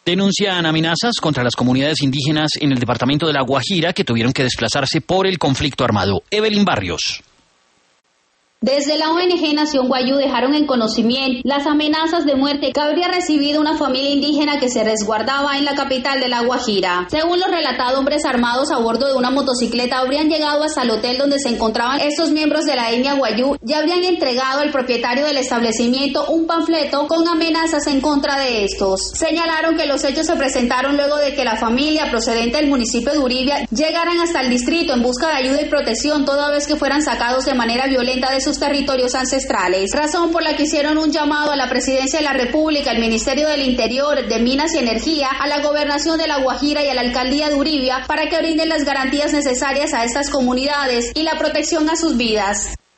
Denuncian amenazas contra las comunidades indígenas en el departamento de La Guajira que tuvieron que desplazarse por el conflicto armado. Evelyn Barrios. Desde la ONG Nación Wayuu dejaron en conocimiento las amenazas de muerte que habría recibido una familia indígena que se resguardaba en la capital de La Guajira. Según lo relatado, hombres armados a bordo de una motocicleta habrían llegado hasta el hotel donde se encontraban estos miembros de la etnia Wayuu y habrían entregado al propietario del establecimiento un panfleto con amenazas en contra de estos. Señalaron que los hechos se presentaron luego de que la familia procedente del municipio de Uribia llegaran hasta el distrito en busca de ayuda y protección toda vez que fueran sacados de manera violenta de sus territorios ancestrales, razón por la que hicieron un llamado a la Presidencia de la República, al Ministerio del Interior, de Minas y Energía, a la Gobernación de La Guajira y a la Alcaldía de Uribia para que brinden las garantías necesarias a estas comunidades y la protección a sus vidas.